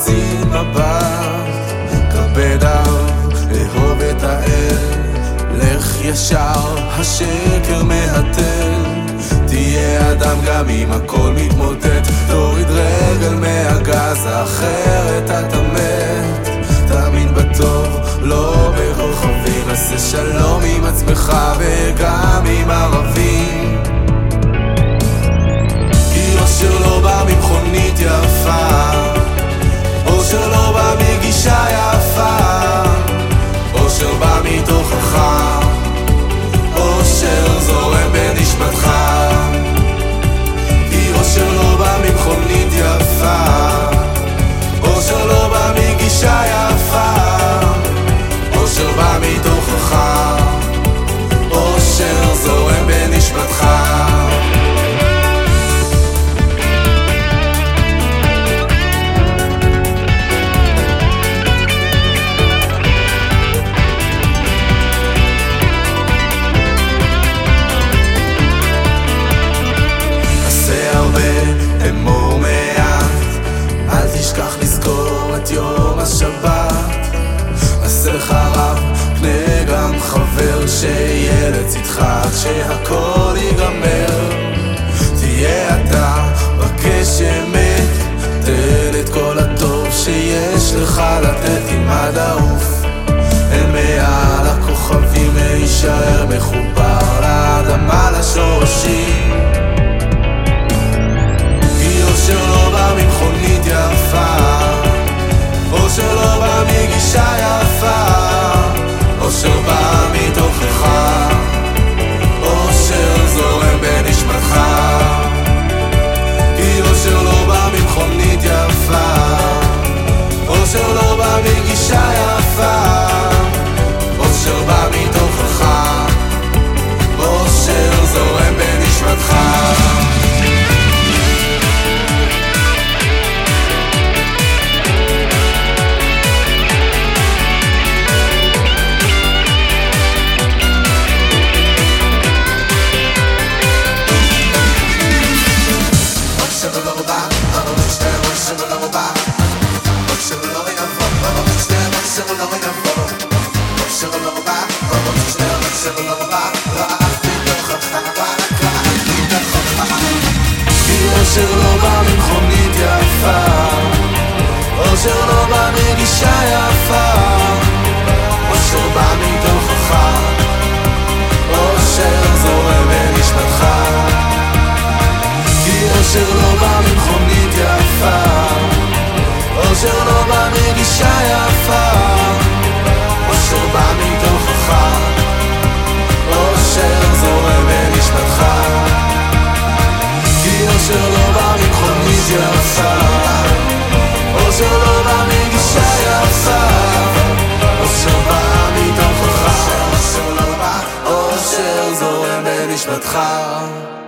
מציל מבט, כבד אהוב את האל, לך ישר, השקר מהתל. תהיה אדם גם אם הכל מתמוטט, תוריד רגל מהגז, אחרת אתה מת. תאמין בטוב, לא בכוכבים, עשה שלום עם עצמך וגם עם ערבים. כי אושר לא בא ממכונית יפה, אושר לא בא מגישה יפה, אושר בא מתוכך, אושר זורם בנשמתך. כי אושר לא בא ממכונית יפה, אושר לא בא מגישה יפה, אושר בא מתוכך, אושר זורם בנשמתך. אמור מעט, אל תשכח לזכור את יום השבת. עשה לך רב, קנה גם חבר, שיהיה לצדך עד שהכל ייגמר. תהיה אתה בקש אמת, תן את כל הטוב שיש לך לתת. תלמד לעוף אל מעל הכוכבים, להישאר מחובר לאדמה, לשורשים. אושר לא בא ממכונית יפה, אושר לא בא מגישה יפה, אושר בא מתוכך, אושר זורם בנשמתך. כי אושר לא בא ממכונית יפה, אושר לא בא מגישה יפה, אושר בא מתוכך, אושר זורם בנשמתך. אושר לא בא ממכונית יפה, אושר לא בא מגישה יפה, אושר בא מתוכך, אושר זורם בנשמתך. כי אושר לא בא ממכונית יפה, אושר לא בא מגישה יפה, אושר בא מתוכך, אושר זורם בנשמתך. כי אושר לא בא ממכונית יפה, אושר לא בא מגישה יפה, אושר בא מתוכך, אושר זורם בנשמתך.